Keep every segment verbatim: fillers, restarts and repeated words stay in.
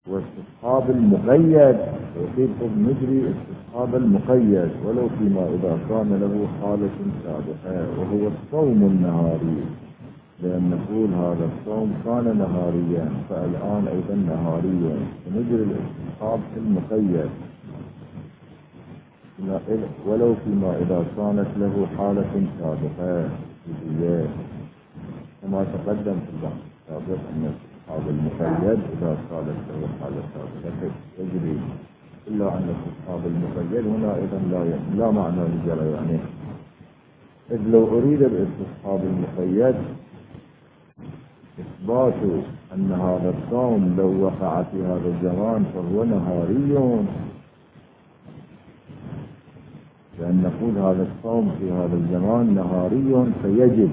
واستصحاب المقيد ويقول نجري استصحاب المقيد ولو فيما إذا كان له حالة سابقة وهو الصوم النهاري، لأن نقول هذا الصوم كان نهاريا فالآن أيضا نهاريا، فنجري الاستصحاب في المقيد ولو فيما إذا كانت له حالة سابقة، كما تقدم في البحث السابق أن استصحاب المقيد إذا كانت له حالة سابقة يجري، إلا أن استصحاب المقيد هنا أيضا لا لا معنى لجرى، يعني إذ لو أريد الاستصحاب المقيد إثبات أن هذا الصوم لو وقع في هذا الزمان فهو نهاري، لأن نقول هذا الصوم في هذا الزمان نهاري فيجب،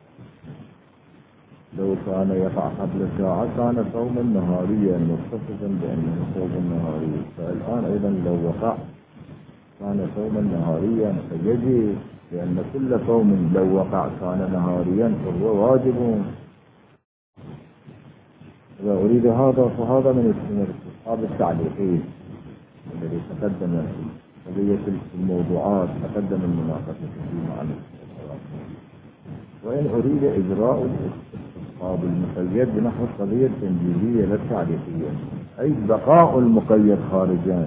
لو كان يقع قبل ساعة كان صوما نهاريا متصفا بأنه صوم نهاري، فالآن أيضا لو وقع كان صوما نهاريا فيجب، لأن كل صوم لو وقع كان نهاريا فهو واجب. إذا أريد هذا فهذا من الاستصحاب التعليقي الذي تقدم في قضية الموضوعات، تقدم المناقشة فيه مع الاستصحاب. وإن أريد إجراء الاستصحاب المقيد بنحو القضية التنجيزية لا التعليقية، أي بقاء المقيد خارجا،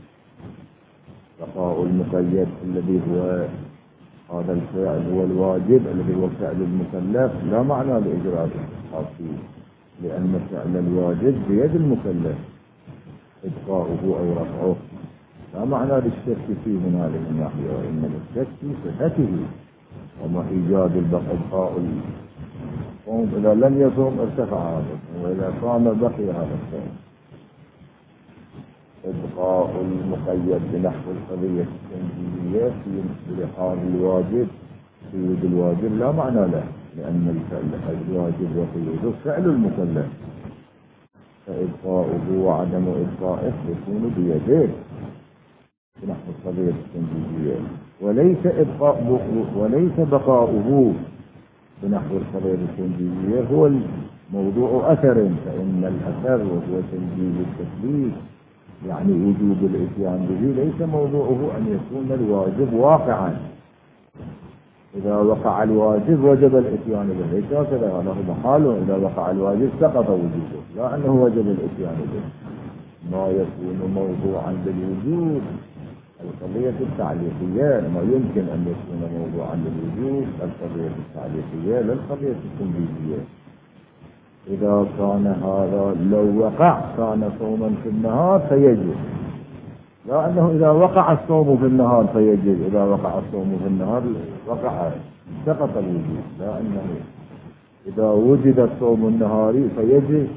بقاء المقيد الذي هو هذا الفعل هو الواجب الذي هو فعل المكلف، لا معنى لإجراء الاستصحاب فيه، لأن فعل الواجب بيد المكلف إبقاؤه أو رفعه، لا معنى للشك فيه من هذه الناحية، وإنما الشك في صحته وما إيجاد البقاء الصوم، إذا لم يصوم ارتفع هذا، وإذا صام بقي هذا الصوم. إبقاء المقيد بنحو القضية التنجيزية في حال الواجب قيود الواجب لا معنى له، لأن الفعل الواجب وقيوده فعل المكلف، فإبقاؤه وعدم إبقائه يكون بيده بنحو القضية التنجيزية، وليس إبقاء وليس بقاؤه بنحو القضية التنجيزية هو موضوع أثر، فإن الأثر وهو تنجيز التكليف يعني وجوب الإتيان به، ليس موضوعه أن يكون الواجب واقعا، إذا وقع الواجب وجب الإتيان به، ليس هكذا، هذا هو محال، إذا وقع الواجب سقط وجوبه، لا أنه وجب الإتيان به. ما يكون موضوعا للوجوب القضية التعليقية، ما يمكن أن يكون موضوعا للوجوب القضية التعليقية لا القضية التنجيزية. إذا كان هذا لو وقع كان صوما في النهار فيجب، لا أنه إذا وقع الصوم في النهار فيجب، إذا وقع الصوم في النهار وقع سقط الوجوب، لا أنه إذا وجد الصوم النهاري فيجب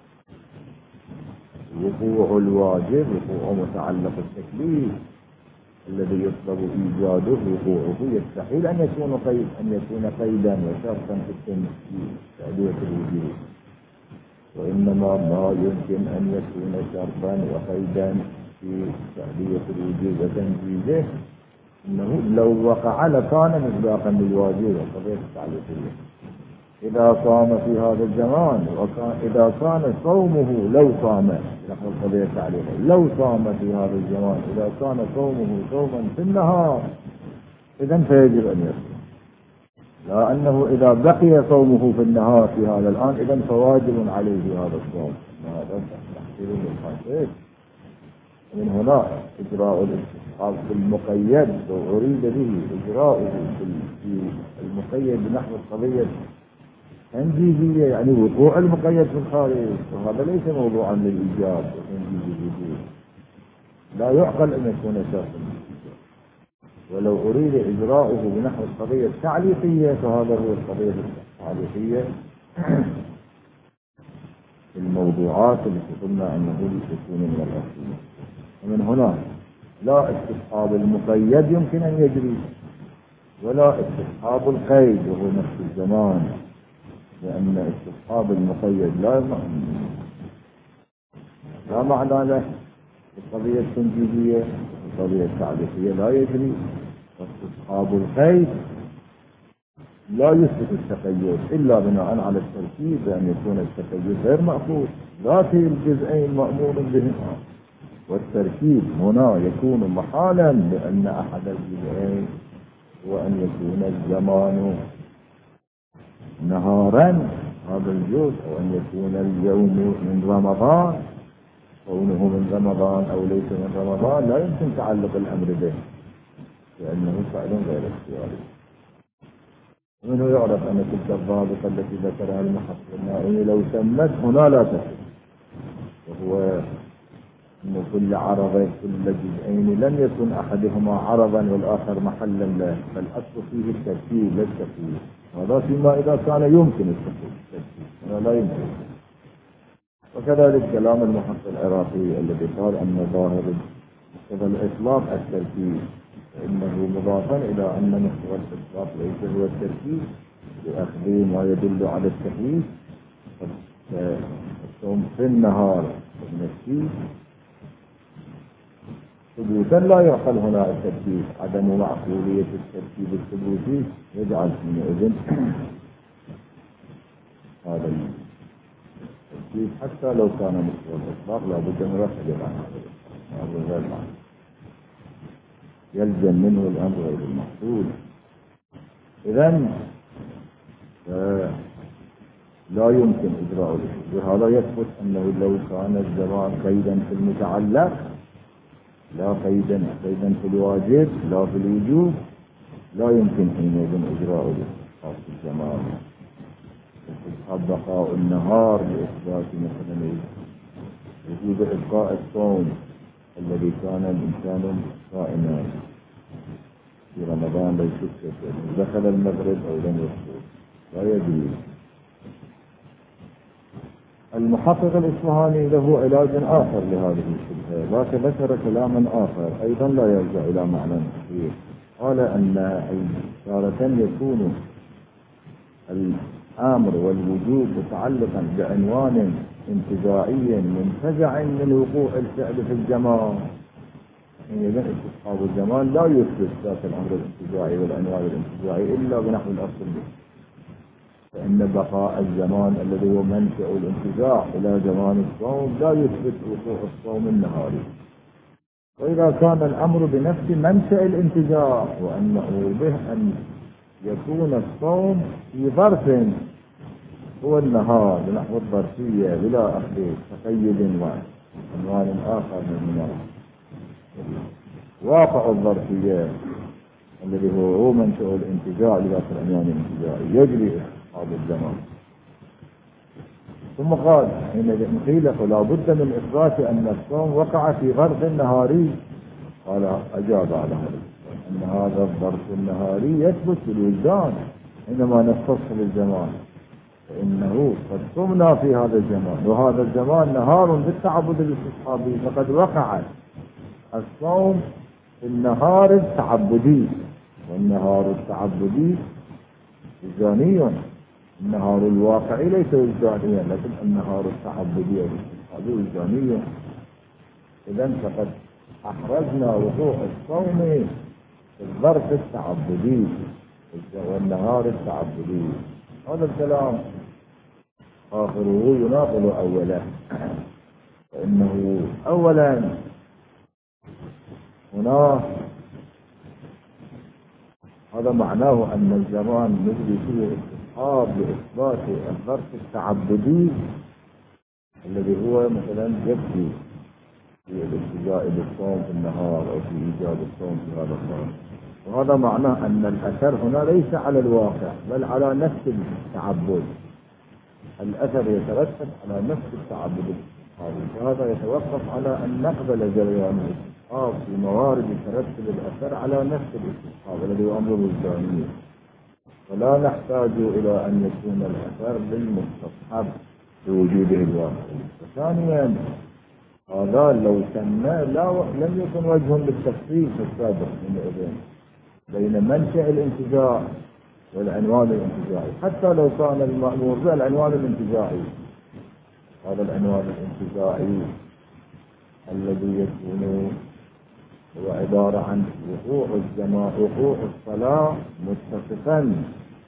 وقوع الواجب، وقوع متعلق التكليف الذي يطلب إيجاده وقوعه يستحيل أن يكون قيد أن يكون قيدا وشرطا في التنفيذ تأدية الوجوب، وإنما ما يمكن أن يكون شرطا وقيدا في تأدية الوجوب وتنفيذه إنه لو وقع لكان مصداقا للواجب والقضية التعليقية. إذا صام في هذا الزمان وكان إذا كان صومه لو صام نحو القضية التعليقية لو صام في هذا الزمان إذا كان صومه صوما في النهار إذا فيجب أن يصوم، لا أنه إذا بقي صومه في النهار في هذا الآن إذا فواجب عليه هذا الصوم. هذا تحصيل للحقيقة. من هنا إجراء الاستصحاب في المقيد لو أريد به إجراءه في المقيد بنحو القضية تنجيزية يعني وقوع المقيد في الخارج، وهذا ليس موضوعا للإيجاب وتنجيز الوجود، لا يعقل أن يكون شرطا. ولو أريد إجراءه بنحو القضية التعليقية فهذا هو القضية التعليقية الموضوعات التي قلنا أنه يكون من الأصل. ومن هنا لا استصحاب المقيد يمكن أن يجري ولا استصحاب القيد وهو نفس الزمان، لأن استصحاب المقيد لا لا معنى له القضية التنجيزية القضية التعليقية لا يجري، واستصحاب القيد لا يثبت التقيد إلا بناء على التركيب، بأن يكون التقيد غير مأخوذ. ذات الجزئين مأمور بهما، والتركيب هنا يكون محالا، لأن أحد الجزئين هو أن يكون الزمان نهارا، هذا الجزء، أو أن يكون اليوم من رمضان، كونه من رمضان أو ليس من رمضان لا يمكن تعلق الأمر به، لأنه فعل غير اختياري. ومنه يعرف أن تلك الضابطة التي ذكرها المحقق النائي لو تمت هنا لا تتم، وهو أن كل عرض كل جزئين لم يكن أحدهما عرضا والآخر محلا له، فالأصل فيه الترتيب لا التكوين. هذا فيما إذا كان يمكن الترتيب، هنا لا يمكن. وكذلك كلام المحقق العراقي الذي قال أن ظاهر مقتضى الإطلاق الترتيب، فإنه مضافا إلى أن مقتضى الإطلاق ليس هو الترتيب، لأخذ ما يدل على التحويل. فالصوم في النهار بالنسبي ثبوتا لا يعقل هنا الترتيب، عدم معقولية الترتيب الثبوتي يجعل حينئذ هذا الترتيب حتى لو كان مقتضى الإطلاق لابد من رفع العنه، هذا غير معنى، يلزم منه الأمر غير المحصول. إذن لا يمكن إجراء الشيء، وهذا يثبت أنه لو كان الزمان قيدا في المتعلق لا قيدا قيدا في الواجب لا في الوجوب، لا يمكن حينئذ إجراء الشيء في الزمان. بقاء النهار لإثبات مثلا وجود إبقاء الصوم الذي كان الإنسان صائما في رمضان لا يشك دخل المغرب أو لم يدخل لا يجوز. المحقق الإصفهاني له علاج آخر لهذه الشبهة، لكن ذكر كلاما آخر أيضا لا يرجع إلى معنى صحيح. قال أن تارة يكون الأمر والوجوب متعلقا بعنوان انتزاعي منتزع من وقوع الفعل في الزمان. إذا استصحاب الزمان لا يثبت ذات الأمر الانتزاعي والعنوان الانتزاعي إلا بنحو الأصل به، فإن بقاء الزمان الذي هو منشأ الانتزاع إلى زمان الصوم لا يثبت وقوع الصوم النهاري. وإذا كان الأمر بنفس منشأ الانتزاع وأنه به أن يكون الصوم في ظرف هو النهار بنحو الظرفية بلا أخذ تقيد وعنوان آخر من النهار، واقع الظرفية الذي هو منشأ الانتزاع لذات العنوان الانتزاعي يجري استصحاب الزمان. ثم قال حينئذ قيل فلا بد من إثبات أن الصوم وقع في ظرف نهاري. قال أجاب على هذا أن هذا الظرف النهاري يثبت بالوجدان حينما نختص بالزمان، فإنه قد صمنا في هذا الزمان، وهذا الزمان نهار بالتعبد الاستصحابي، فقد وقع الصوم في النهار التعبدي، والنهار التعبدي وجداني، النهار الواقعي ليس وجدانيا، لكن النهار التعبدي الاستصحابي وجداني. إذن فقد أحرزنا وقوع الصوم في الظرف التعبدي والنهار التعبدي. هذا الكلام آخره يناقض أوله، فإنه أولا هنا هذا معناه أن الزمان نجري فيه استصحاب لإثبات الظرف التعبدي الذي هو مثلا يكفي في الالتجاء بالصوم في النهار أو في إيجاد الصوم في هذا الصوم. وهذا معناه أن الأثر هنا ليس على الواقع بل على نفس التعبد، الأثر يترتب على نفس التعبد الاستصحابي، فهذا يتوقف على أن نقبل جريان الاستصحاب في موارد يترتب الأثر على نفس الاستصحاب الذي هو أمر وجداني، ولا نحتاج إلى أن يكون الأثر للمستصحب بوجوده الواقعي. وثانيا هذا لو سمى لا لم يكن وجه للتفصيل في السابق من الإذن بين منشأ الانتزاع والعنوان الانتزاعي، حتى لو كان المأمور بالعنوان الانتزاعي، هذا العنوان الانتزاعي الذي يكون هو عبارة عن وقوع الزمان وقوع الصلاة متصفا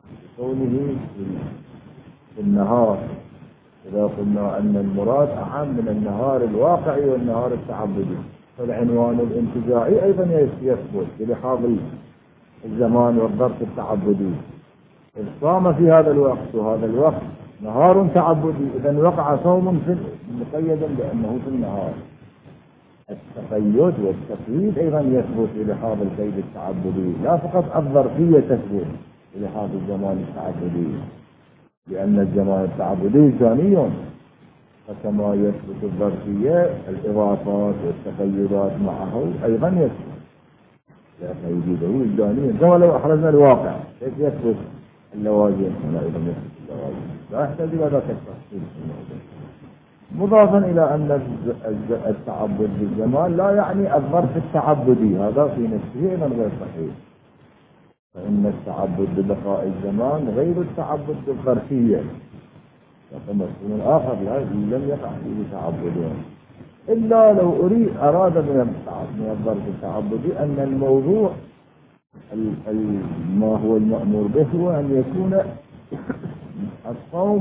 كونه في النهار. إذا قلنا أن المراد أعم من النهار الواقعي والنهار التعبدي، فالعنوان الانتزاعي أيضا يثبت بلحاظ الزمان والظرف التعبدي. إذ صام في هذا الوقت وهذا الوقت نهار تعبدي، إذا وقع صوم في مقيدا بأنه في النهار. التقيد والتقييد أيضا يثبت بلحاظ القيد التعبدي، لا فقط الظرفية تثبت بلحاظ الزمان التعبدي، لأن الزمان التعبدي ثاني، فكما يثبت الظرفية الإضافات والتقيدات معه أيضا يثبت، لا تجده وجدانيا. كما لو أخرجنا الواقع كيف يثبت اللوازم، هنا أيضا يثبت اللوازم، لا يحتاج إلى ذاك التفصيل في الموضوع. مضافا إلى أن التعبد بالزمان لا يعني الظرف التعبدي، هذا في نفسه أيضا غير صحيح، فإن التعبد ببقاء الزمان غير التعبد بالظرفية، فمفهوم آخر لا لم يقع فيه تعبد، إلا لو أريد أراد من الظرف التعبدي أن الموضوع ال ال ما هو المأمور به هو أن يكون الصوم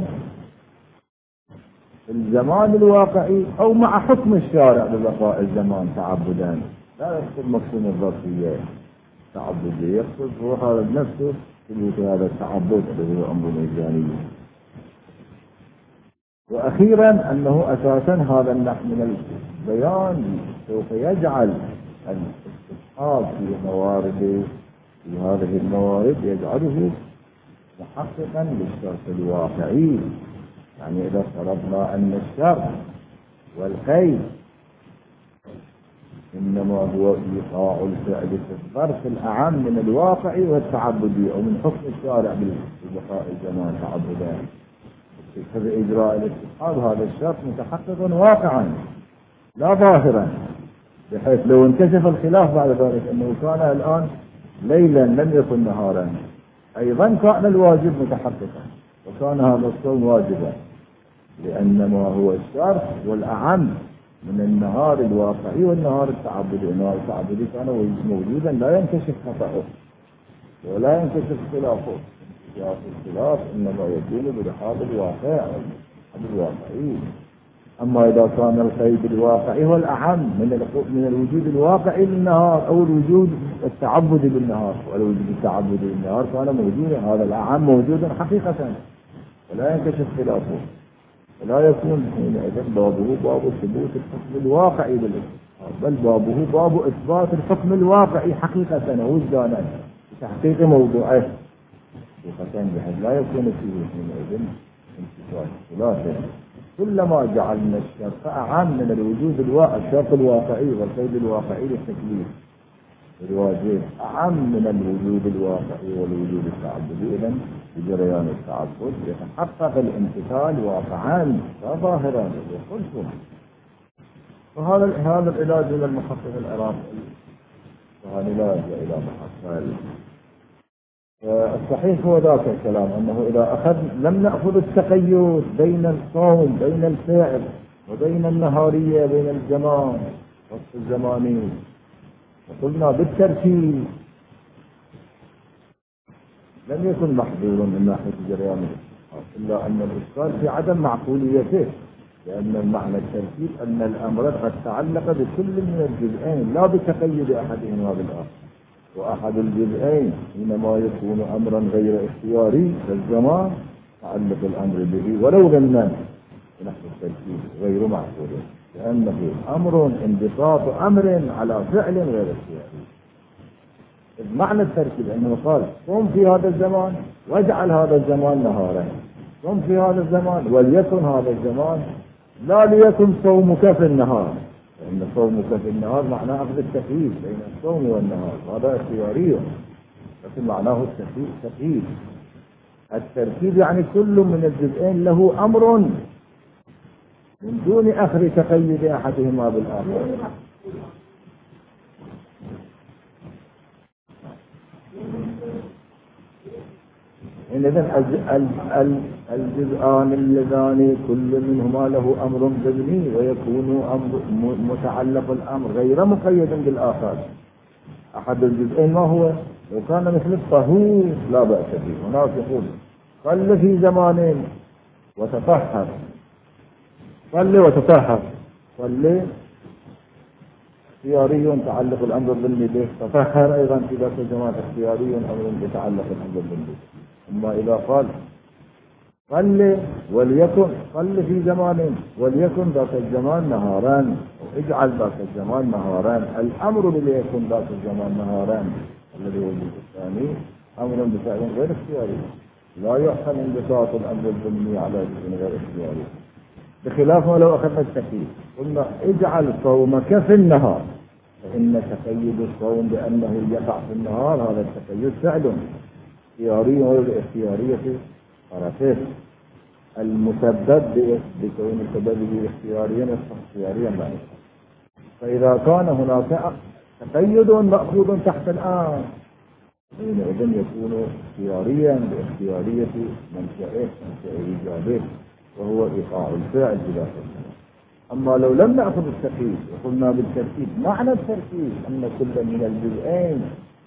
في الزمان الواقعي أو مع حكم الشارع ببقاء الزمان تعبدا، لا يقصد مفهوم الظرفية تعبدية، يقصد هو هذا بنفسه ثبوت هذا التعبد الذي هو أمر ميزاني. وأخيرا أنه أساسا هذا النحو من البيان سوف يجعل الاستصحاب في موارد في هذه الموارد يجعله محققا للشرط الواقعي. يعني إذا فرضنا أن الشرط والقيد إنما هو إيقاع الفعل في الظرف الأعم من الواقعي والتعبدي أو من حكم الشارع ببقاء الزمان تعبدا، فبإجراء الاستصحاب هذا الشرط متحقق واقعا لا ظاهرا، بحيث لو انكشف الخلاف بعد ذلك أنه كان الآن ليلا لم يكن نهارا أيضا كان الواجب متحققا وكان هذا الصوم واجبا، لأن ما هو الشرط والأعم من النهار الواقعي والنهار التعبدي. النهار التعبدي كان موجودا لا ينكشف خطأه ولا ينكشف خلافه، انكشاف الخلاف إنما يكون بلحاظ الواقع الواقعي. أما إذا كان القيد الواقعي هو الأعم من من الوجود الواقعي للنهار أو الوجود التعبدي بالنهار، والوجود التعبدي بالنهار كان موجودا، هذا الأعم موجودا حقيقة ولا ينكشف خلافه، ولا يكون حينئذ بابه باب ثبوت الحكم الواقعي بالاستثبات، بل بابه باب إثبات الحكم الواقعي حقيقة وجدانا بتحقيق موضوعه حقيقة، بحيث لا يكون فيه حينئذ انتفاع خلافه. كلما جعلنا الشرط أعم من الوجود الواقعي، الشرط الواقعي والقيد الواقعي للتكليف الواجب أعم من الوجود الواقعي والوجود التعبدي، إذن بجريان التعبد يتحقق الامتثال واقعا لا ظاهرا يقولكم. وهذا هذا العلاج من المحقق العراقي، وهذا لا يلجأ إلى محصل. الصحيح هو ذاك الكلام، أنه إذا أخذ لم نأخذ التقيد بين الصوم بين الفعل وبين النهارية بين الزمان وقت الزماني، وقلنا بالترتيب لم يكن محظورا من ناحية جريان الإسقاط، إلا أن الإشكال في عدم معقوليته، لأن المعنى الترتيب أن الأمر قد تعلق بكل من الجزئين لا بتقيد أحدهما بالآخر، وأحد الجزئين حينما يكون أمرا غير اختياري كالزمان تعلق الأمر به ولو ضمنا نحو الترتيب غير معقول، لأنه أمر انبساط أمر على فعل غير اختياري. معنى الترتيب أنه قال قم في هذا الزمان واجعل هذا الزمان نهارا، قم في هذا الزمان وليكن هذا الزمان، لا ليكن صومك في النهار، لأن صومك في النهار معناه أخذ التقييد بين الصوم والنهار، هذا اختياري، لكن معناه التقييد. الترتيب يعني كل من الجزئين له أمر من دون أخذ تقيد أحدهما بالآخر. إذن الجزءان اللذان كل منهما له أمر ضمني ويكون أمر متعلق الأمر غير مقيد بالآخر. أحد الجزئين ما هو لو كان مثل الطهور لا بأس به. هناك يقول صل في زمان وتطهر، صل وتطهر، صل اختياري تعلق الأمر الظلمي به، تطهر أيضا في ذات الزمان اختياري أمر يتعلق الأمر الظلمي به. أما إذا قال صل وليكن، صل في زمان وليكن ذات الزمان نهارا، اجعل ذات الزمان نهارا، الأمر ليكن ذات الزمان نهارا الذي هو الجزء الثاني أمر بفعل غير اختياري، لا يحصل انبساط الأمر الظلمي على جزء غير اختياري. بخلاف ما لو أخذنا التكييف قلنا اجعل صومك في النهار، فإن تقيد الصوم بأنه يقع في النهار هذا التقيد فعل اختياري والاختيارية طرفه، المسبب بكون سببه اختياريا يصبح اختياريا لا يصبح. فإذا كان هناك تقيد مأخوذ تحت الآن حينئذ يكون اختياريا باختيارية منشأه منشأ إيجابه وهو إيقاع الفعل بذات الزمان. أما لو لم نأخذ التركيب وقلنا بالتركيب معنى التركيب أن كل من الجزئين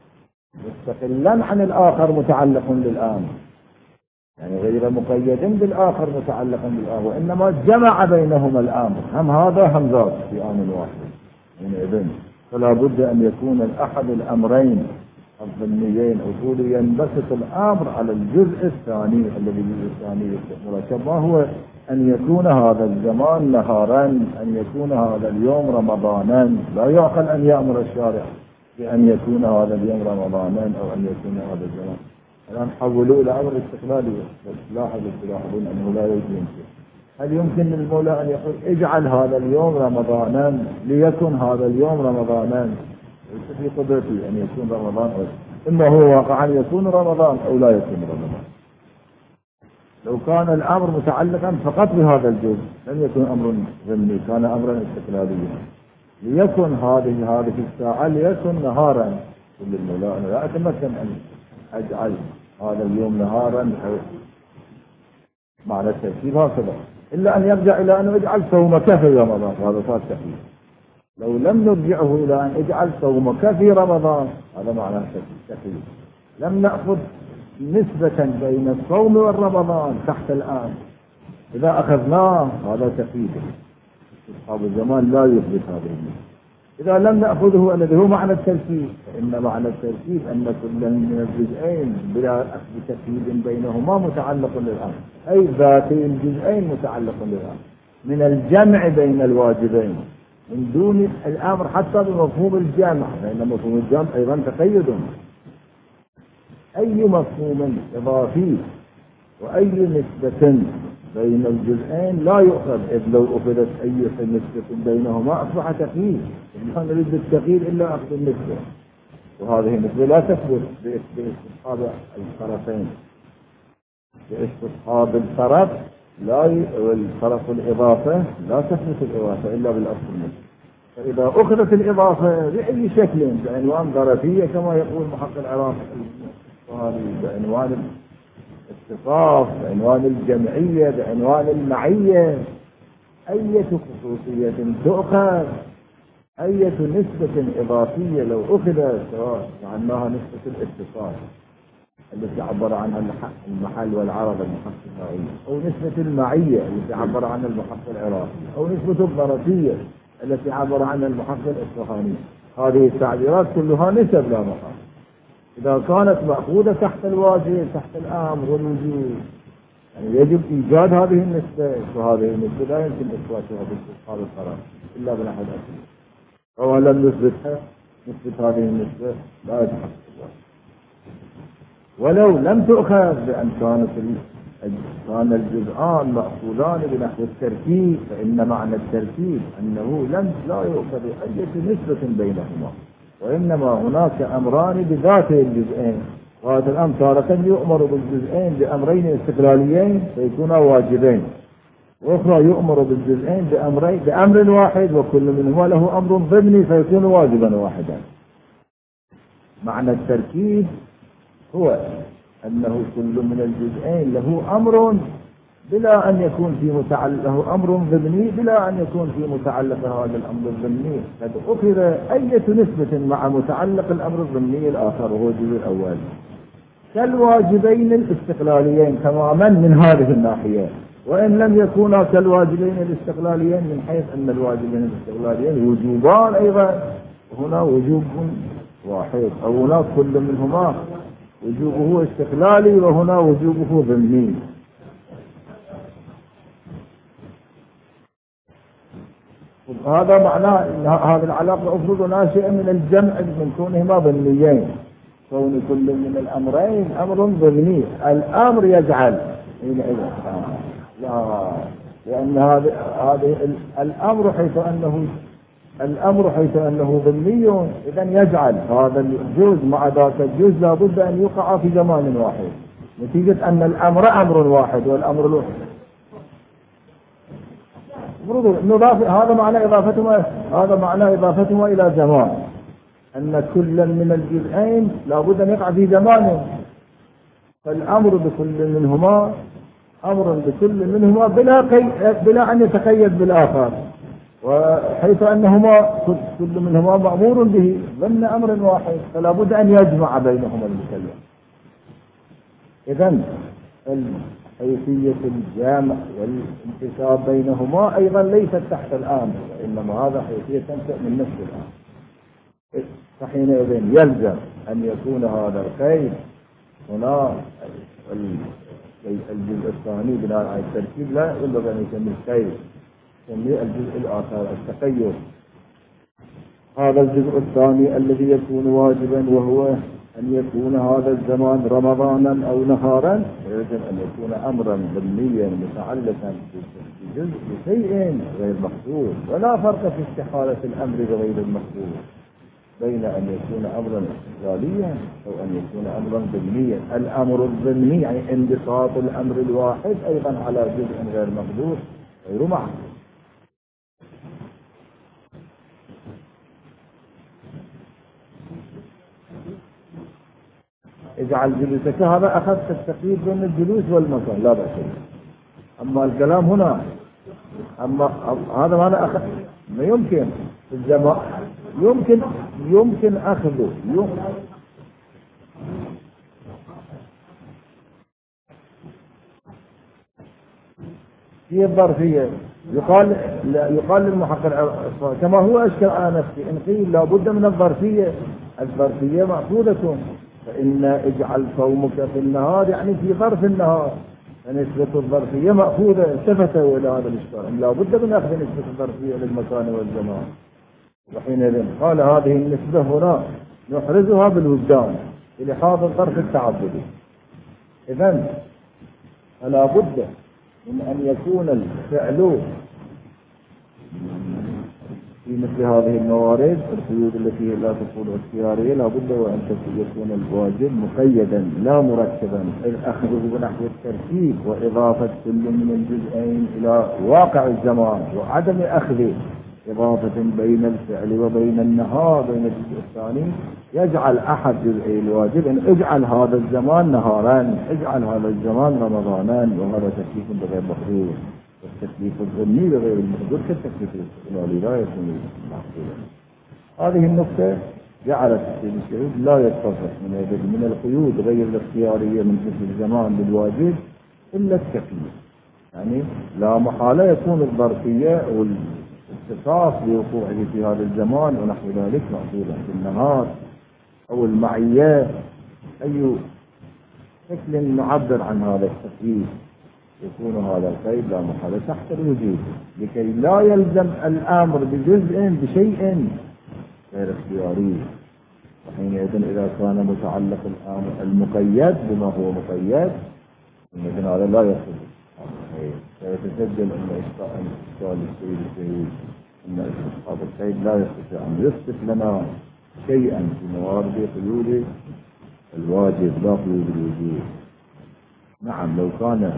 مستقلا عن الآخر متعلق بالآن، يعني غير مقيد بالآخر متعلق بالآن، وإنما جمع بينهما الأمر هم هذا هم ذاك في آن واحد حينئذ فلا بد أن يكون الأحد الأمرين الظلميين أصول ينبسط الأمر على الجزء الثاني الذي الجزء الثاني مركب، ما هو أن يكون هذا الزمان نهارا، أن يكون هذا اليوم رمضانا. لا يعقل أن يأمر الشارع بأن يكون هذا اليوم رمضانا أو أن يكون هذا الزمان. الآن حولوا إلى أمر استقلالي، لاحظوا تلاحظون أنه لا يمكن. هل يمكن للمولى أن يقول اجعل هذا اليوم رمضانا ليكن هذا اليوم رمضانا؟ ليس في قدرتي أن يكون رمضان، إما هو واقعا يكون رمضان أو لا يكون رمضان. لو كان الأمر متعلقا فقط بهذا الجزء لم يكن أمر ضمني، كان أمرا استقلاليا. ليكن هذه هذه الساعة ليكن نهارا، كل المولى أنا لا أتمكن أن أجعل هذا اليوم نهارا معنى التركيب هكذا، إلا أن يرجع إلى أن أجعل صومك في رمضان، هذا صار تركيب. لو لم نرجعه إلى أن اجعل صومك في رمضان هذا معنى التركيب. لم نأخذ نسبة بين الصوم والرمضان تحت الآن، إذا أخذناه هذا تركيب. أصحاب الزمان لا يثبت هذه النسبة. إذا لم نأخذه الذي هو معنى التركيب، فإن معنى التركيب أن كل من الجزئين بلا أخذ تركيب بينهما متعلق للآن، أي ذاتي الجزئين متعلق للآن، من الجمع بين الواجبين من دون الأمر حتى بمفهوم الجمع، لأن مفهوم الجمع أيضا تقيد. أي مفهوم إضافي وأي نسبة بين الجزئين لا يؤخذ، إذ لو أخذت أي نسبة بينهما أصبح تقييد. لا نريد التقييد إلا أخذ النسبة، وهذه النسبة لا تثبت باستصحاب الطرفين، باستصحاب الطرف لا والطرف الإضافة لا تثبت الإضافة إلا بالأصل النسبة. فإذا أخذت الإضافة بأي شكل بعنوان ظرفية كما يقول محقق العراق، وهذه بعنوان الاتصاف، بعنوان الجمعية، بعنوان المعية، أية خصوصية تؤخذ، أية نسبة إضافية لو أخذت سواء معناها نسبة الاتصال التي عبر عنها المحل والعرب المحق النوعي، أو نسبة المعية التي عبر عنها المحق العراقي، أو نسبة الظرفية التي عبر عنها المحق الإصفهاني. هذه التعبيرات كلها نسب لا مقام. إذا كانت مأخوذة تحت الواجب تحت الأمر والوجوب يعني يجب إيجاد هذه النسبة، وهذه النسبة لا يمكن إثباتها باستصحاب القرار إلا بنحو الأصل. أو لم نثبتها نثبت هذه النسبة لا يتحقق الواجب. ولو لم تؤخذ بأن كانت كان الجزءان مأخوذان بنحو التركيب، فإن معنى التركيب أنه لم لا يؤخذ أي نسبة بينهما، وإنما هناك أمران بذاته الجزئين. وهذا الأمر تارة يؤمر بالجزئين بأمرين استقلاليين فيكونا واجبين، وأخرى يؤمر بالجزئين بأمرين بأمر واحد وكل منهما له أمر ضمني فيكون واجبا واحدا. معنى التركيب هو أنه كل من الجزئين له أمر بلا أن يكون في متعلق له أمر ضمني، بلا أن يكون في متعلق هذا الأمر الضمني قد أخذ أية نسبة مع متعلق الأمر الضمني الآخر وهو الجزء الأول، كالواجبين الاستقلاليين تماما من هذه الناحية، وإن لم يكونا كالواجبين الاستقلاليين من حيث أن الواجبين الاستقلاليين وجوبان أيضا، هنا وجوب واحد، أو هناك كل منهما وجوبه استقلالي وهنا وجوبه ضمني. هذا معناه أن هذه العلاقة أفرض ناشئة من الجمع من كونهما ضمنيين، كون كل من الأمرين أمر ضمني، الأمر يجعل لا، لأن هذا هذه الأمر حيث أنه الأمر حيث أنه ضمني إذن يجعل هذا الجزء مع ذاك الجزء لابد أن يقع في زمان واحد، نتيجة أن الأمر أمر واحد والأمر الواحد هذا معنى إضافتهما هذا معنى إضافتهما إلى زمان، أن كل من الجزئين لابد أن يقع في زمان، فالأمر بكل منهما أمر بكل منهما بلا بلا أن يتقيد بالآخر، وحيث أنهما كل منهما مأمور به ضمن أمر واحد فلا بد أن يجمع بينهما المكلف. إذن حيثية الجامع والانتساب بينهما أيضا ليست تحت الآمر، وإنما هذا حيثية تنشأ من نفس الآمر، فحينئذ يلزم أن يكون هذا القيد هنا الجزء الثاني بناء على التركيب لا ينبغي أن يسمى القيد، يسميه الجزء الآخر التقيد. هذا الجزء الثاني الذي يكون واجبا وهو أن يكون هذا الزمان رمضانا أو نهارا، يجب أن يكون أمرا ضمنيا متعلقا بجزء بشيء غير مقصود، ولا فرق في استحالة الأمر بغير المقصود بين أن يكون أمرا استقلاليا أو أن يكون أمرا ضمنيا. الأمر الضمني يعني انبساط الأمر الواحد أيضا على جزء غير مقدور غير معقول. اجعل جلوسك، هذا أخذت التقييد بين الجلوس والمكان لا بأس، أما الكلام هنا أما هذا ما أنا أخذ ما يمكن الزمان يمكن يمكن أخذه يمكن هي الظرفية، يقال يقال للمحقق كما هو أشكل على نفسي إن قيل لا بد من الظرفية، الظرفية مأخوذة، فإن اجعل صومك في النهار يعني في ظرف النهار، فنسبة الظرفية مأخوذة، التفتوا إلى هذا الإشكال لا بد من أخذ نسبة الظرفية للمكان والزمان، وحينئذ قال هذه النسبة هنا نحرزها بالوجدان لحاظ الظرف التعبدي. إذن فلا بد من أن يكون الفعل في مثل هذه الموارد القيود التي لا تكون اختيارية لا بد وأن يكون الواجب مقيدا لا مركبا، إذ أخذه بنحو الترتيب وإضافة كل من الجزئين إلى واقع الزمان، وعدم أخذ إضافة بين الفعل وبين النهار بين الجزء الثاني يجعل أحد جزئي الواجب أن اجعل هذا الزمان نهارا اجعل هذا الزمان رمضانا، وهذا تكليف بغير مقدور، والتكليف الظني بغير المقدور كالتكليف الاستقلالي لا يكون معقولا. هذه النقطة جعلت الشهود لا يتصف من من القيود غير الاختيارية من جزء الزمان للواجب إلا التكليف، يعني لا محالة يكون الظرفية والاختصاص بوقوعه في هذا الزمان ونحو ذلك مقصودا في النهار، أو المعية أي شكل نعبر عن هذا التكليف يكون هذا القيد لا محالة تحت الوجود، لكي لا يلزم الأمر بجزء بشيء غير اختياري. وحينئذ إذا كان متعلق الأمر المقيد بما هو مقيد إذن هذا لا يصل، فيتسجل أن إشكال السيد السيد أن استصحاب القيد لا يستطيع أن يثبت لنا شيئا في موارد قيود الواجب لا قيود الوجود. نعم لو كان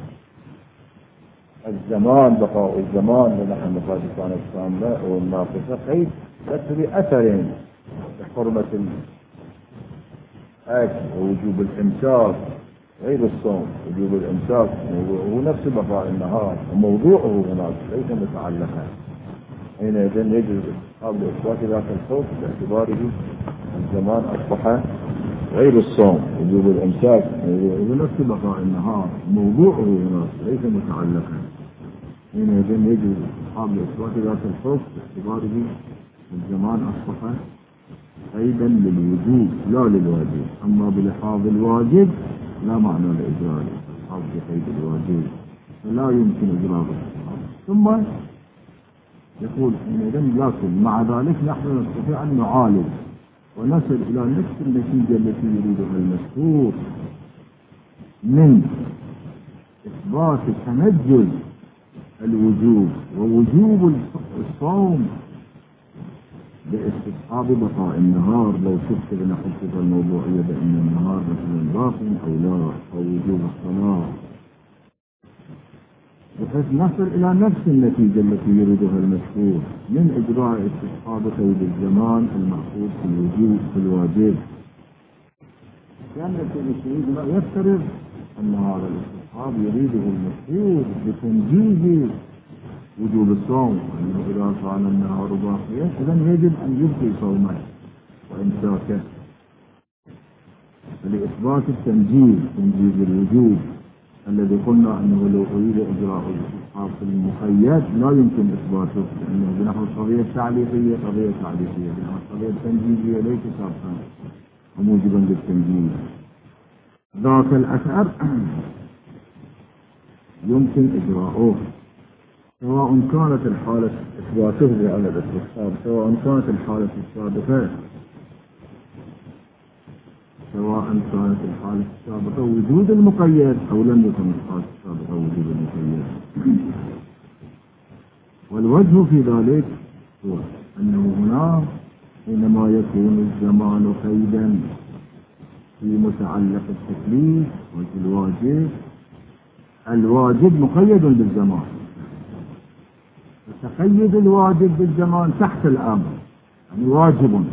الزمان بقاء الزمان ونحن نقاط كانت كاملة والناقصة قيد تسري أثر بحرمة الأكل ووجوب الإمساك غير الصوم وجوب الإمساك موضوعه نفس بقاء النهار وموضوعه هناك ليس متعلقا. حينئذ يجب الاستصحاب لإثبات ذاك الصوت باعتباره الزمان أصبح غير الصوم وجوب الإمساك موضوعه نفس بقاء النهار موضوعه هناك ليس متعلقا. حينئذ يجب الاستصحاب لإثبات ذاك الصوت باعتباره الزمان أصبح قيدا للوجوب لا للواجب. أما بلحاظ الواجب لا معنى لإجراء الاستصحاب بقيد الواجب فلا يمكن إجراء الاستصحاب. ثم يقول حينئذ لكن مع ذلك نحن نستطيع أن نعالج ونصل إلى نفس النتيجة التي يريدها المذكور من إثبات تنجز الوجوب ووجوب الصوم باستصحاب بقاء النهار. لو شفت لنحن صفة الموضوعية بأن النهار مثلا باق أو لا أو وجوب الصلاة بحيث نصل إلى نفس النتيجة التي يريدها المذكور من إجراء استصحاب قيد الزمان المأخوذ في الوجوب في الواجب. كان الشهيد لا يفترض أن هذا الاستصحاب يريده المذكور بتنجيز وجوب الصوم، أنه إذا كان النهار باقيا إذن يجب أن يبقي صومه وإمساكه. فلإثبات التنجيز تنجيز الوجوب الذي قلنا أنه لو أريد إجراء الاستصحاب في المقيد لا يمكن إثباته، لأنه بنحو القضية التعليقية قضية تعليقية، بنحو القضية التنجيزية ليس شرطا وموجبا للتنجيز. ذاك الأثر يمكن إجراؤه سواء كانت الحالة إثباته على الاستصحاب سواء كانت الحالة السابقة سواء كانت الحالة السابقة وجود المقيد أو لم يكن الحالة السابقة وجود المقيد. والوجه في ذلك هو أنه هنا حينما يكون الزمان قيدا في متعلق التكليف وفي الواجب، الواجب مقيد بالزمان، تقيد الواجب بالزمان تحت الأمر يعني واجب،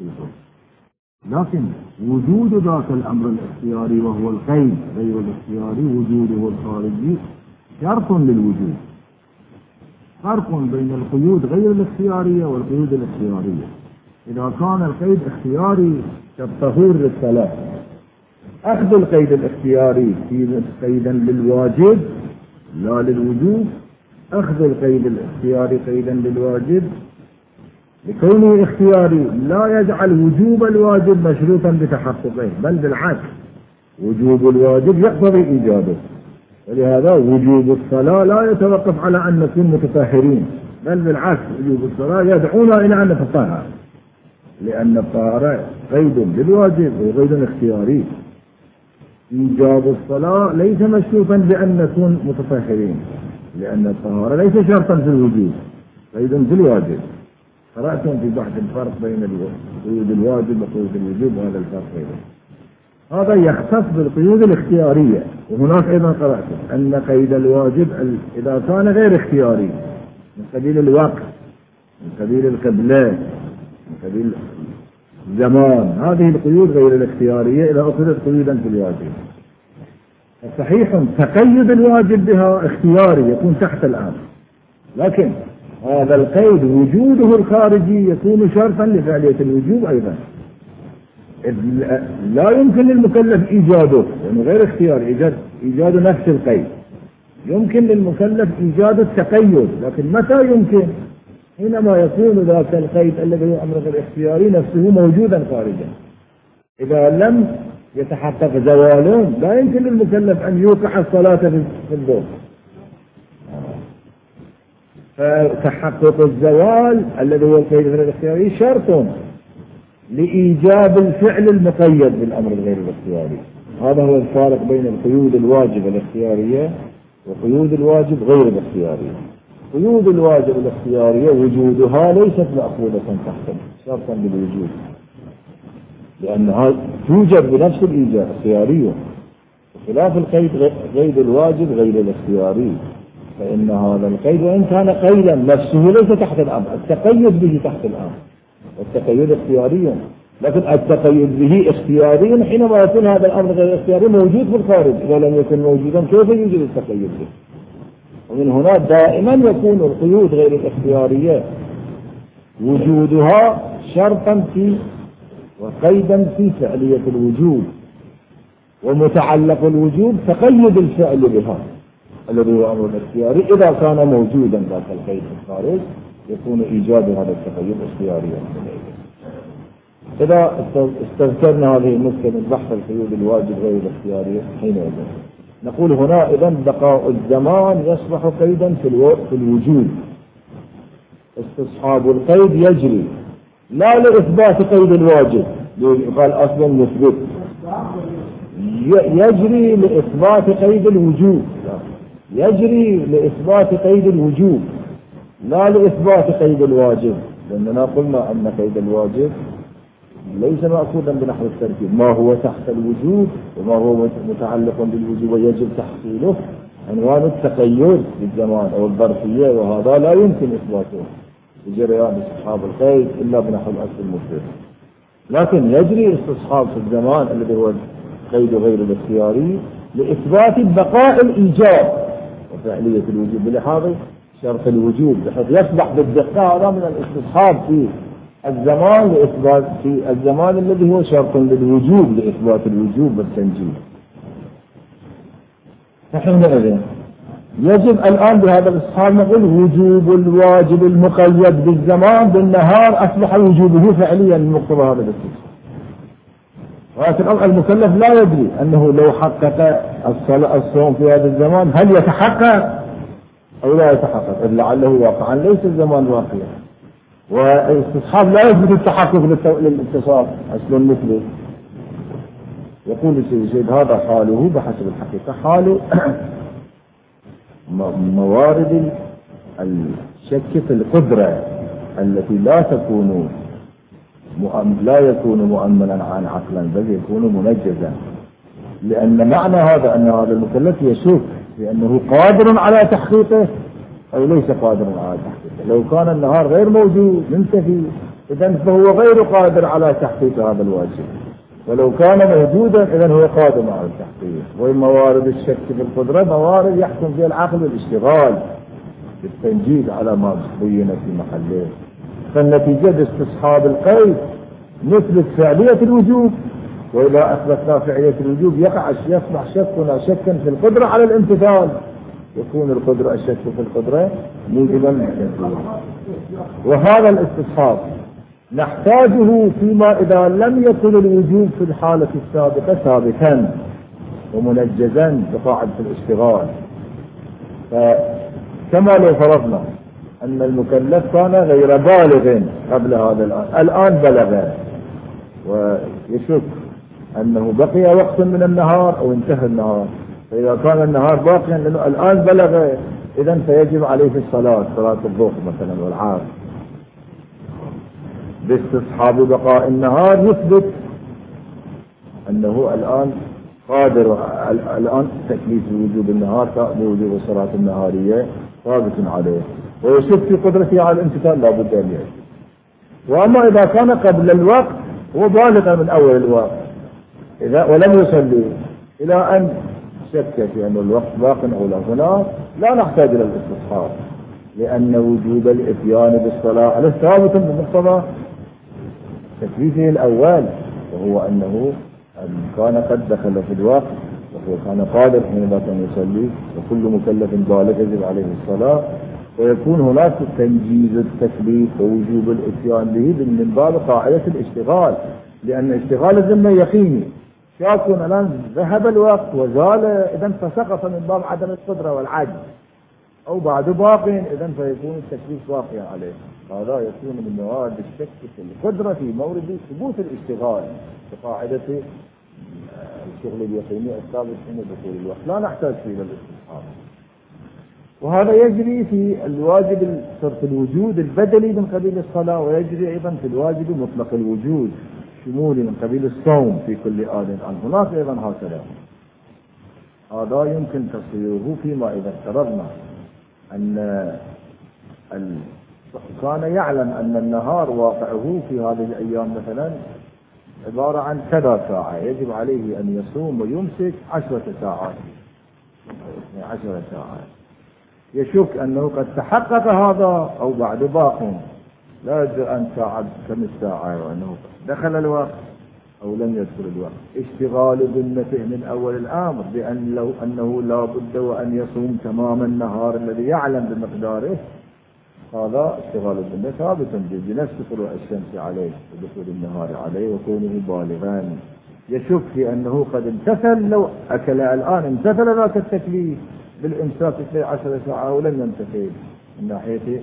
لكن وجود ذاك الأمر الاختياري وهو القيد غير الاختياري وجوده الخارجي شرط للوجود. فرق بين القيود غير الاختيارية والقيود الاختيارية. إذا كان القيد اختياري كالطهور للصلاة، أخذ القيد الاختياري في قيدا للواجب لا للوجوب، أخذ القيد الاختياري قيدا للواجب لكونه اختياري لا يجعل وجوب الواجب مشروطا بتحققه، بل بالعكس وجوب الواجب يقتضي إيجابه. ولهذا وجوب الصلاة لا يتوقف على أن نكون متطهرين، بل بالعكس وجوب الصلاة يدعونا إلى أن نتطهر، لأن الطهارة قيد للواجب وقيد اختياري. إيجاب الصلاة ليس مشروطا بأن نكون متطهرين، لأن الطهارة ليس شرطا في الوجوب، قيد في الواجب. قرأتم في بحث الفرق بين قيود الواجب وقيود الوجوب، وهذا الفرق أيضا هذا يختص بالقيود الاختيارية. وهناك أيضا قرأتم أن قيد الواجب إذا كان غير اختياري من قبيل الوقت، من قبيل القبلة، من قبيل الزمان، هذه القيود غير الاختيارية إذا أخذت قيودا في الواجب. صحيح تقيد الواجب بها اختياري يكون تحت الأمر، لكن هذا القيد وجوده الخارجي يكون شرطا لفعلية الوجوب أيضا. لا يمكن للمكلف إيجاده لأنه غير اختياري، إيجاد إيجاد نفس القيد. يمكن للمكلف إيجاد التقيد، لكن متى يمكن؟ حينما يكون ذاك القيد الذي هو أمر الاختياري نفسه موجودا خارجا. إذا لم يتحقق زواله لا يمكن للمكلف أن يوقع الصلاة في الظهر. فتحقق الزوال الذي هو القيد غير الاختياري شرط لإيجاب الفعل المقيد بالأمر الغير الاختياري. هذا هو الفارق بين القيود الواجب الاختيارية وقيود الواجب غير الاختيارية. قيود الواجب الاختيارية وجودها ليست مأخوذة تحت شرطا للوجود، لأنها توجد بنفس الإيجاب اختيارية، خلاف القيد غير الواجب غير الاختياري، فإن هذا القيد وإن كان قيدا نفسه ليس تحت الأمر، التقيد به تحت الأمر، والتقيد اختياري لكن التقيد به اختياري حينما يكون هذا الأمر غير اختياري موجود في الخارج، إذا لم يكن موجودا كيف يوجد التقيد به؟ ومن هنا دائما يكون القيود غير الاختيارية وجودها شرطا في وقيدا في فعلية الوجود، ومتعلق الوجود تقيد الفعل بها الذي هو أمر الاختياري. إذا كان موجودا ذاك القيد في الخارج يكون إيجاد هذا التقيد اختياريا. إذا استذكرنا هذه النقطة من بحث القيود الواجب غير الاختيارية حينئذ نقول هنا إذن بقاء الزمان يصبح قيدا في الوجود. استصحاب القيد يجري لا لإثبات قيد الواجب، قال أصلا يثبت، يجري لإثبات قيد الوجود، يجري لإثبات قيد الوجود لا لإثبات قيد الواجب، لأننا قلنا أن قيد الواجب ليس مأخوذا بنحو التركيب، ما هو تحت الوجود وما هو متعلق بالوجود ويجب تحصيله عنوان التقيد بالزمان أو الظرفية، وهذا لا يمكن إثباته بجريان استصحاب القيد إلا بنحو الأصل المفرد. لكن يجري استصحاب في الزمان الذي هو القيد غير الاختياري لإثبات بقاء الإيجاب وفعلية الوجود بلحاظ شرط الوجود، بحيث يصبح بالدقة هذا من الاستصحاب في الزمان لإثبات في الزمان الذي هو شرط للوجوب لإثبات الوجوب والتنجيز. فحينئذ يجب الآن بهذا الاستصحاب نقول وجوب الواجب المقيد بالزمان بالنهار أصبح وجوبه فعليا من مقتضى هذا الاستصحاب. ولكن المكلف لا يدري أنه لو حقق الصلاة الصوم في هذا الزمان هل يتحقق أو لا يتحقق، إذ لعله واقعا ليس الزمان واقعا، والاستصحاب لا يثبت التحقق للاتصال أصل مثله. يقول السيد زيد هذا حاله بحسب الحقيقة حال موارد الشك في القدرة التي لا تكون لا يكون مؤمنا عن عقلا بل يكون منجزا، لأن معنى هذا أن هذا المكلف يشك بأنه قادر على تحقيقه أو ليس قادرا على تحقيقه. لو كان النهار غير موجود منتفي إذن فهو غير قادر على تحقيق هذا الواجب، ولو كان موجودا إذن هو قادر على التحقيق. وموارد الشك في القدرة موارد يحكم فيها العقل والاشتغال بالتنجيد على ما بين في محله. فالنتيجة استصحاب القيد نثبت فعلية الوجوب، وإذا أثبتنا فعلية الوجوب يقع يصبح شكنا شكا في القدرة على الامتثال، يكون القدرة الشك في القدرة موجبا للتنفيذ. وهذا الاستصحاب نحتاجه فيما إذا لم يكن الوجوب في الحالة السابقة ثابتا ومنجزا كقاعدة الاشتغال. فكما لو فرضنا أن المكلف كان غير بالغ قبل هذا الآن، الآن بلغ ويشك أنه بقي وقت من النهار أو انتهى النهار، فإذا كان النهار باقيا لأنه الآن بلغ إذن فيجب عليه الصلاة صلاة الظهر مثلا والعصر. باستصحاب بقاء النهار يثبت أنه الآن قادر، الآن تكليف وجوب النهار بوجوب الصلاة النهارية ثابت عليه، ويشك في قدرته على الامتثال لا بد أن يأتي. وأما إذا كان قبل الوقت هو بالغ من أول الوقت إذا ولم يصلي إلى أن شك في أن الوقت باق أو لا، هنا لا نحتاج إلى الاستصحاب، لأن وجوب الإتيان بالصلاة على ثابت بمقتضى تكليفه الأول، وهو أنه كان قد دخل في الوقت وهو كان قادر حينما كان يصلي، وكل مكلف بالغ يجب عليه الصلاة. ويكون هناك تنجيز التكليف ووجوب الاتيان به من باب قاعدة الاشتغال، لأن اشتغال الذمة يقيني شاكون الآن ذهب الوقت وزال إذن فسقط من باب عدم القدرة والعجز، أو بعد باق إذن فيكون التكليف واقع عليه. هذا يكون من موارد الشك في القدرة في مورد ثبوت الاشتغال بقاعدة الشغل اليقيني الثابت حين دخول الوقت، لا نحتاج فيه للاستصحاب. وهذا يجري في الواجب صرف الوجود البدلي من قبيل الصلاة، ويجري أيضا في الواجب مطلق الوجود شمولي من قبيل الصوم في كل آن عن هناك أيضا هكذا. هذا يمكن تصويره فيما إذا افترضنا أن كان يعلم أن النهار واقعه في هذه الأيام مثلا عبارة عن كذا ساعة، يجب عليه أن يصوم ويمسك عشرة ساعات، عشرة ساعات. يشك أنه قد تحقق هذا أو بعد باق، لا يدري أن ساعة كم الساعة، وأنه دخل الوقت أو لم يدخل الوقت. اشتغال ذمته من أول الأمر بأن لو أنه لا بد وأن يصوم تمام النهار الذي يعلم بمقداره، هذا اشتغال الذمة ثابت بنفس طلوع الشمس عليه ودخول النهار عليه وكونه بالغا. يشك في أنه قد امتثل، لو أكل الآن امتثل ذاك التكليف بالإمساك في عشر ساعة ولم يمتثل من ناحية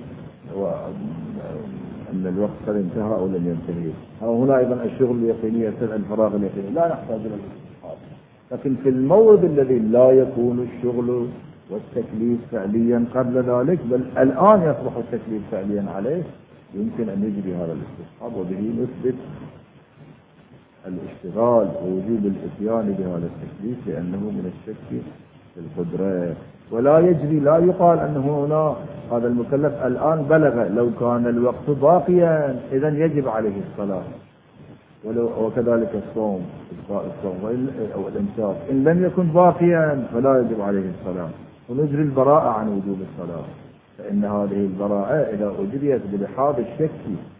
أن الوقت قد انتهى أو لم ينتهي. هنا أيضا الشغل اليقيني يسأل الفراغ اليقيني، لا نحتاج إلى الاستصحاب. لكن في المورد الذي لا يكون الشغل والتكليف فعليا قبل ذلك، بل الآن يصبح التكليف فعليا عليه، يمكن أن يجري هذا الاستصحاب، وبه نثبت الاشتغال ووجوب الاتيان بهذا التكليف لأنه من الشك في القدرة. ولا يجري، لا يقال أنه هنا هذا المكلف الآن بلغ، لو كان الوقت باقيا إذن يجب عليه الصلاة، ولو وكذلك الصوم الصوم أو الإمساك إن لم يكن باقيا فلا يجب عليه الصلاة. ونجري البراءة عن وجوب الصلاة، فإن هذه البراءة إذا أجريت بلحاظ الشك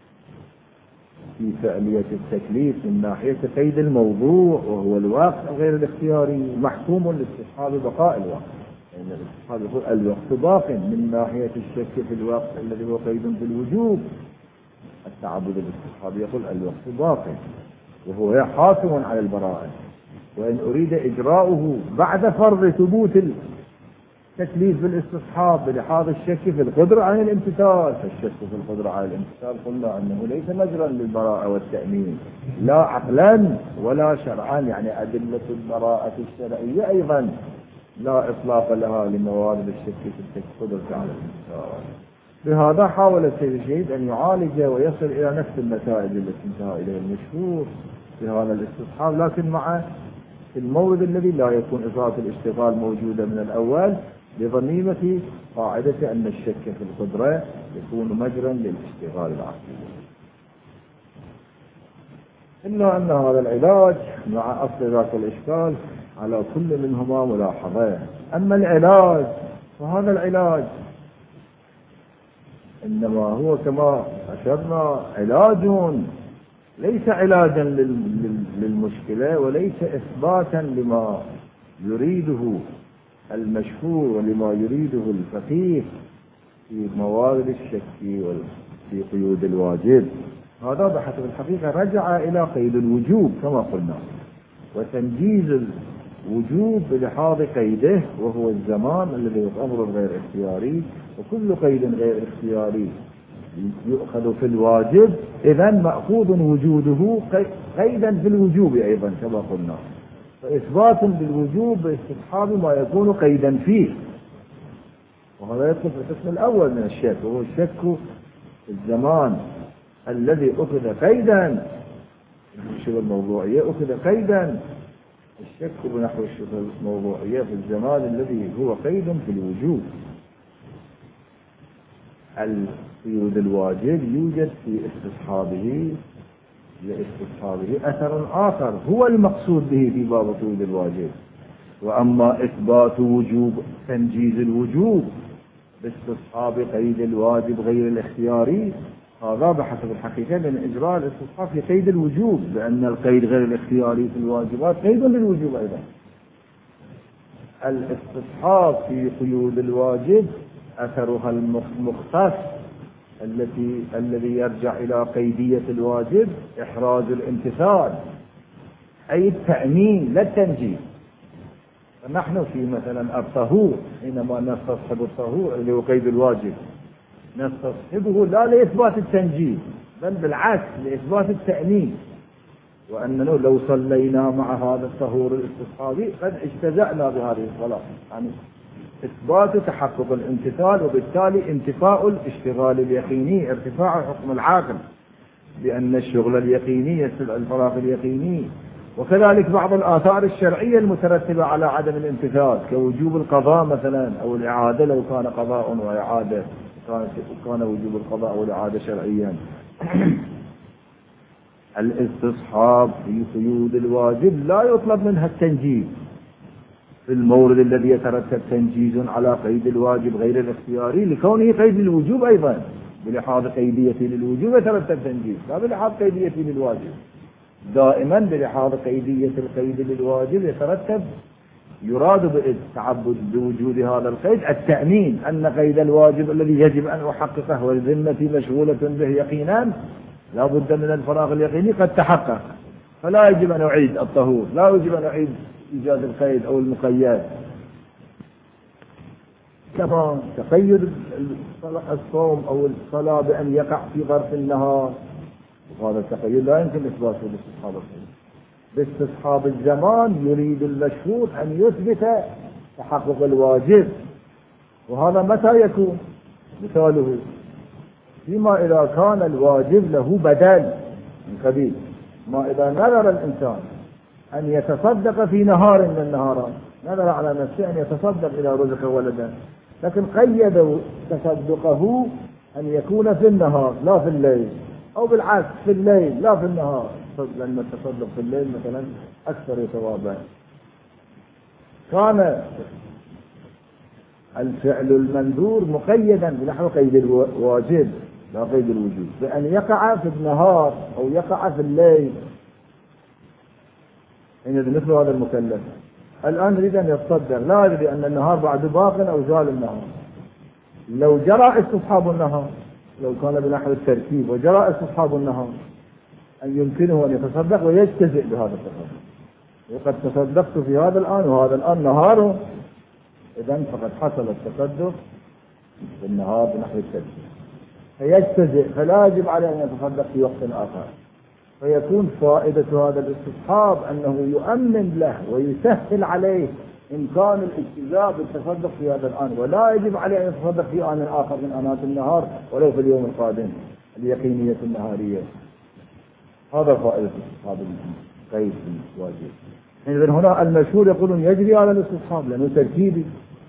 في فعلية التكليف من ناحية قيد الموضوع وهو الوقت غير الاختياري، محكوم لاستصحاب بقاء الوقت. يعني الاستصحاب يقول الوقت باق من ناحية الشك في الوقت الذي هو قيد بالوجوب. التعبد الاستصحابي يقول الوقت باق وهو حاكم على البراءة، وإن أريد إجراؤه بعد فرض ثبوت التكليف بالاستصحاب بلحاظ الشك في القدرة عن الامتثال، فالشك في القدرة عن الامتثال قلنا أنه ليس مجرا للبراءة والتأمين لا عقلا ولا شرعا، يعني أدلة البراءة الشرعية أيضا لا إطلاق لها لموارد الشك في القدرة على الامتثال. بهذا حاول السيد الشهيد أن يعالج ويصل إلى نفس النتائج التي انتهى إليها المشهور في هذا الاستصحاب، لكن مع المورد الذي لا يكون إضافة الاشتغال موجودة من الأول، بضميمة قاعدة أن الشك في القدرة يكون مجرا للاشتغال العقلي. إلا أن هذا العلاج مع أصل ذاك الإشكال على كل منهما ملاحظة. أما العلاج فهذا العلاج إنما هو كما أشرنا علاج ليس علاجا للمشكلة وليس إثباتا لما يريده المشهور ولما يريده الفقيه في موارد الشك وفي قيود الواجب. هذا بحسب الحقيقة رجع إلى قيد الوجوب كما قلنا، وتنجيز الوجوب بلحاظ قيده وهو الزمان الذي هو أمر غير اختياري، وكل قيد غير اختياري يؤخذ في الواجب إذن مأخوذ وجوده قيدا في الوجوب أيضا كما قلنا، فإثبات بالوجوب باستصحاب ما يكون قيدا فيه. وهذا يدخل في القسم الأول من الشك، وهو الشك في الزمان الذي أخذ قيدا، الشبه الموضوعية أخذ قيدا، الشك بنحو الشبه الموضوعية في الزمان الذي هو قيد في الوجوب. القيود الواجب يوجد في استصحابه لاستصحابه أثر آخر هو المقصود به في باب قيود الواجب. وأما إثبات وجوب تنجيز الوجوب باستصحاب قيد الواجب غير الاختياري، هذا بحسب الحقيقة من إجراء الاستصحاب في قيد الوجوب، لأن القيد غير الاختياري في الواجبات قيد للوجوب أيضا. الاستصحاب في قيود الواجب أثرها المختص التي الذي يرجع إلى قيدية الواجب إحراز الامتثال، أي التأمين لا التنجيز. فنحن في مثلا الطهور حينما نستصحب الطهور اللي هو قيد الواجب نستصحبه لا لإثبات التنجيز بل بالعكس لإثبات التأمين، وأننا لو صلينا مع هذا الطهور الاستصحابي قد اجتزأنا بهذه الصلاة، يعني إثبات تحقق الامتثال وبالتالي انتفاء الاشتغال اليقيني، ارتفاع حكم العاقل بأن الشغل اليقيني يسبب الفراغ اليقيني. وكذلك بعض الآثار الشرعية المترتبة على عدم الامتثال كوجوب القضاء مثلا أو الإعادة لو كان قضاء وإعادة، كان وجوب القضاء والإعادة شرعيا. الاستصحاب في قيود الواجب لا يطلب منها التنجيز في المورد الذي يترتب تنجيز على قيد الواجب غير الاختياري لكونه قيد للوجوب أيضا، بلحاظ قيديته للوجوب يترتب تنجيز، لا بلحاظ قيديته للواجب. دائما بلحاظ قيدية القيد للواجب يترتب، يراد بالتعبد بوجود هذا القيد التأمين أن قيد الواجب الذي يجب أن أحققه والذمة مشغولة به يقينا لا بد من الفراغ اليقيني قد تحقق، فلا يجب أن أعيد الطهور، لا يجب أن أعيد إيجاد القيد أو المقيد. كما تقيد الصوم أو الصلاة بأن يقع في ظرف النهار، وهذا التقيد لا يمكن إثباته باستصحاب القيد. باستصحاب الزمان يريد المشهود أن يثبت تحقق الواجب، وهذا متى يكون؟ مثاله فيما إذا كان الواجب له بدل من قبيل ما إذا نذر الإنسان أن يتصدق في نهار من النهارات، نذر على نفسه أن يتصدق إلى رزق ولدا، لكن قيد تصدقه أن يكون في النهار لا في الليل، أو بالعكس في الليل لا في النهار، لأن التصدق في الليل مثلا أكثر ثوابا. كان الفعل المنذور مقيدا بنحو قيد الواجب لا قيد الوجوب، بأن يقع في النهار أو يقع في الليل، حين مثل هذا المكلف الآن يريد أن يتصدق، لا يدري أن النهار بعد باق أو زال النهار. لو جرى استصحاب النهار، لو كان بنحو التركيب وجرى استصحاب النهار، أن يمكنه أن يتصدق ويجتزئ بهذا التصدق، وقد تصدقت في هذا الآن وهذا الآن نهاره، إذن فقد حصل التصدق في النهار بنحو التركيب فيجتزئ، فلا يجب عليه أن يتصدق في وقت آخر. فيكون فائدة هذا الاستصحاب أنه يؤمن له ويسهل عليه إمكان الاجتزاء بالتصدق في هذا الآن، ولا يجب عليه أن يتصدق في آن آخر من آنات النهار ولو في اليوم القادم اليقينية النهارية. هذا فائدة استصحاب القيد في الواجب. إذن هنا المشهور يقولون يجري على الاستصحاب لأنه تركيبي،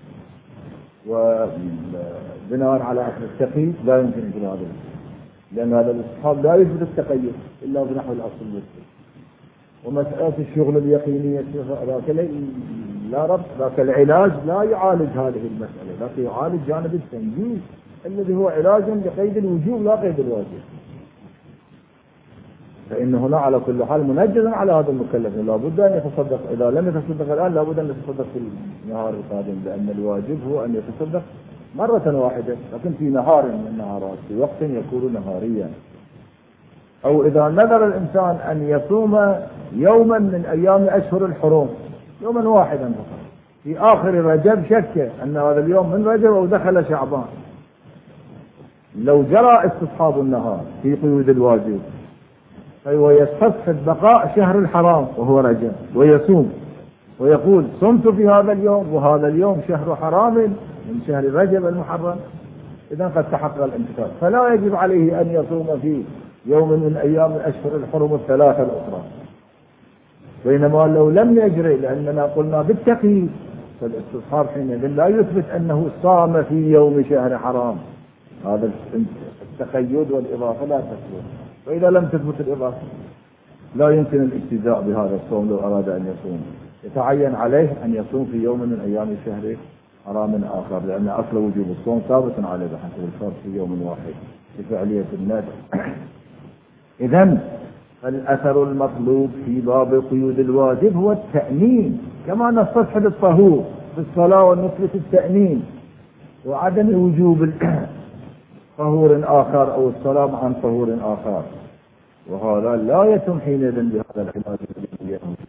وبناء على أصل التقييد لا يمكن يجري هذا، لأن هذا الاستصحاب لا يثبت التقيد إلا بنحو الأصل المثبت. ومسألة الشغل اليقينية ذاك لا ربط، ذاك العلاج لا يعالج هذه المسألة، لكن يعالج جانب التنجيز الذي هو علاج لقيد الوجوب لا قيد الواجب. فإن هنا على كل حال منجز على هذا المكلف، لا بد أن يتصدق، إذا لم يتصدق الآن لا بد أن يتصدق في النهار القادم، لأن الواجب هو أن يتصدق مرة واحدة لكن في نهار من النهارات، في وقت يكون نهاريا. أو إذا نذر الإنسان أن يصوم يوما من أيام أشهر الحرم، يوما واحدا فقط في آخر رجب، شك أن هذا اليوم من رجب أو دخل شعبان، لو جرى استصحاب النهار في قيود الواجب فهو يستصحب بقاء شهر الحرام وهو رجب ويصوم ويقول صمت في هذا اليوم وهذا اليوم شهر حرام من شهر رجب المحرم، إذا قد تحقق الامتثال، فلا يجب عليه أن يصوم في يوم من أيام الأشهر الحرم الثلاثة الأخرى. بينما لو لم يجري، لأننا قلنا بالتقييد، فالاستصحاب حينئذ لا يثبت أنه صام في يوم شهر حرام، هذا التقيد والإضافة لا تثبت. وإذا لم تثبت الإضافة لا يمكن الاجتزاء بهذا الصوم. لو أراد أن يصوم يتعين عليه أن يصوم في يوم من أيام الشهر حرام آخر، لأن أصل وجوب الصوم ثابت عليه بحسب الفرض في يوم واحد بفعلية النذر. إذن فالأثر المطلوب في باب قيود الواجب هو التأمين، كما نستصحب الطهور في الصلاة ونثبت التأمين وعدم وجوب طهور آخر أو الصلاة عن طهور آخر، وهذا لا يتم حينئذ بهذا العلاج.